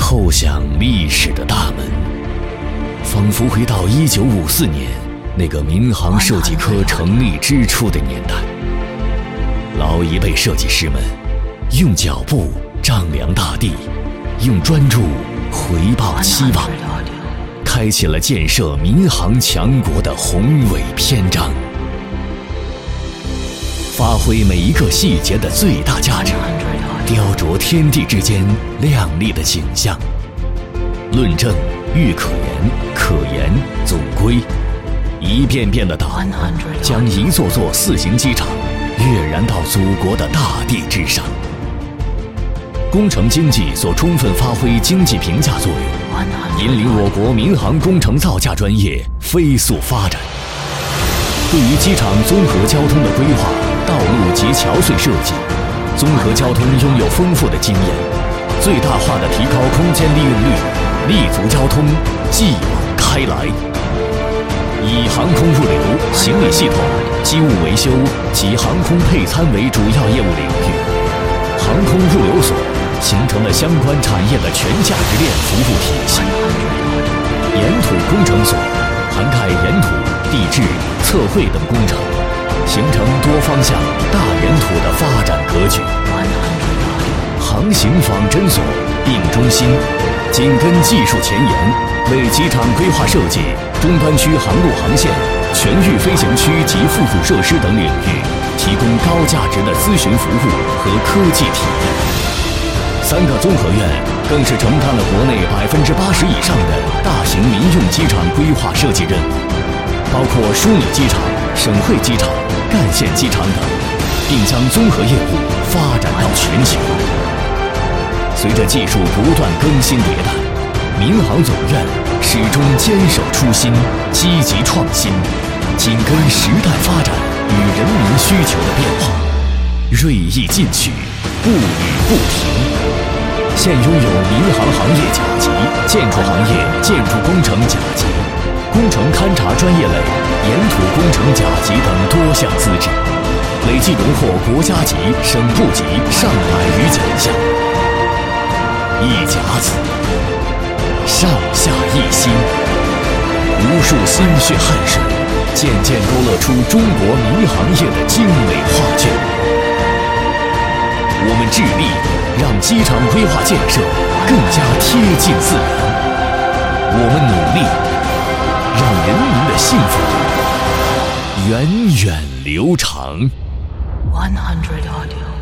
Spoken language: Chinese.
叩响历史的大门，仿佛回到1954年那个民航设计科成立之初的年代。老一辈设计师们用脚步丈量大地，用专注回报期望，开启了建设民航强国的宏伟篇章。发挥每一个细节的最大价值，雕琢天地之间亮丽的景象。论证愈可言，可言总归，一遍遍的打磨，将一座座4型机场跃然到祖国的大地之上。工程经济所充分发挥经济评价作用，引领我国民航工程造价专业飞速发展。对于机场综合交通的规划、道路及桥隧设计，综合交通拥有丰富的经验，最大化地提高空间利用率，立足交通，继往开来。以航空物流、行李系统、机务维修及航空配餐为主要业务领域，航空物流所形成了相关产业的全价值链服务体系。岩土工程所涵盖岩土、地质、测绘等工程，形成多方向大岩土的发展格局。航行仿真所并中心紧跟技术前沿，为机场规划设计、中端区航路航线、全域飞行区及附属设施等领域提供高价值的咨询服务和科技体验。3个综合院更是承担了国内80%以上的大型民用机场规划设计任务，包括枢纽机场、省会机场、干线机场等，并将综合业务发展到全球。随着技术不断更新迭代，民航总院始终坚守初心，积极创新，紧跟时代发展与人民需求的变化，锐意进取，不语不停。现拥有民航行业甲级、建筑行业建筑工程甲级、工程勘察专业类、岩土工程甲级等多项资质，累计荣获国家级、省部级上百余奖项。一甲子，上下一心，无数心血汗水渐渐勾勒出中国民航业的精美画卷。我们致力让机场规划建设更加贴近自然，我们努力让人民的幸福源远流长。100 Audio